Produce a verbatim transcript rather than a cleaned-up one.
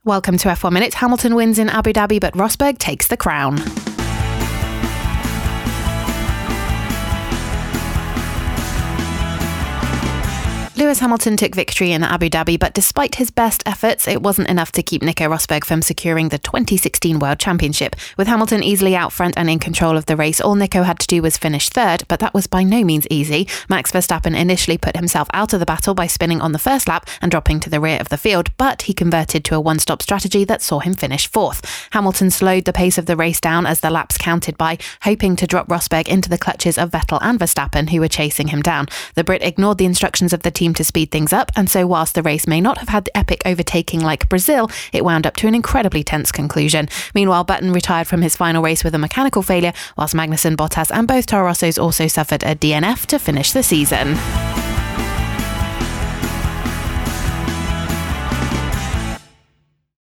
Welcome to F one Minutes. Hamilton wins in Abu Dhabi, but Rosberg takes the crown. Lewis Hamilton took victory in Abu Dhabi, but despite his best efforts, it wasn't enough to keep Nico Rosberg from securing the twenty sixteen World Championship. With Hamilton easily out front and in control of the race, all Nico had to do was finish third, but that was by no means easy. Max Verstappen initially put himself out of the battle by spinning on the first lap and dropping to the rear of the field, but he converted to a one-stop strategy that saw him finish fourth. Hamilton slowed the pace of the race down as the laps counted by, hoping to drop Rosberg into the clutches of Vettel and Verstappen, who were chasing him down. The Brit ignored the instructions of the team to speed things up, and so whilst the race may not have had the epic overtaking like Brazil, it wound up to an incredibly tense conclusion. Meanwhile, Button retired from his final race with a mechanical failure, whilst Magnussen, Bottas and both Toro Rossos also suffered a D N F to finish the season.